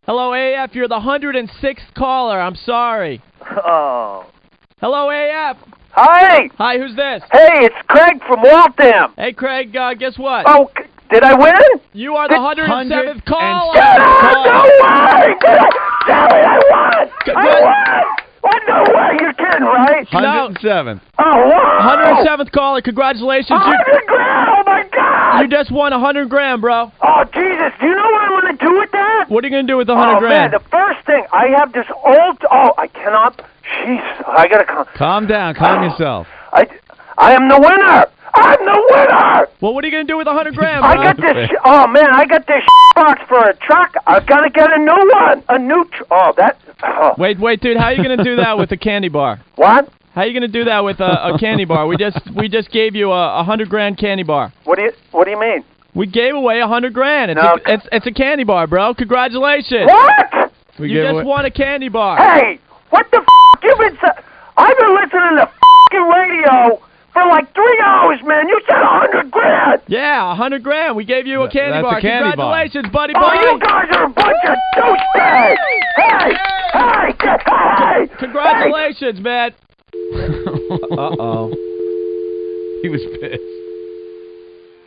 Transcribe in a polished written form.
Hello, AF. You're the 106th caller. I'm sorry. Oh. Hello, AF. Hi. Hi, who's this? Hey, it's Craig from Waltham. Hey, Craig, guess what? Oh, did I win? You are the 107th caller. No way! Damn it, I won! I won! What? No way, you're kidding, right? 107th. Oh, wow! 107th caller. Congratulations. 100 grand! Oh, my God! You just won 100 grand, bro. Oh, Jesus. Do you know what I'm going to do with that? What are you going to do with the 100 man, grand? the first thing, I have this old... Oh, I cannot... Jeez, I got to... Calm down. Calm yourself. I am the winner! I'm the winner! Well, what are you going to do with 100 grand, bro? I got this... Oh, man, I got this box for a truck. I've got to get a new one. A new... Oh, that... Oh. Wait, dude. How are you going to do that with a candy bar? What? How are you going to do that with a candy bar? We just gave you a 100 grand candy bar. What do you mean? We gave away 100 grand. It's a candy bar, bro. Congratulations. What? You just won a candy bar. Hey, what the f*** you been I've been listening to f***ing radio for like 3 hours, man. You said 100 grand. Yeah, 100 grand. We gave you a candy That's bar. a candy Congratulations, bar. buddy. Oh, you guys are a bunch of douchebags. Hey. Congratulations, man. Uh-oh. He was pissed.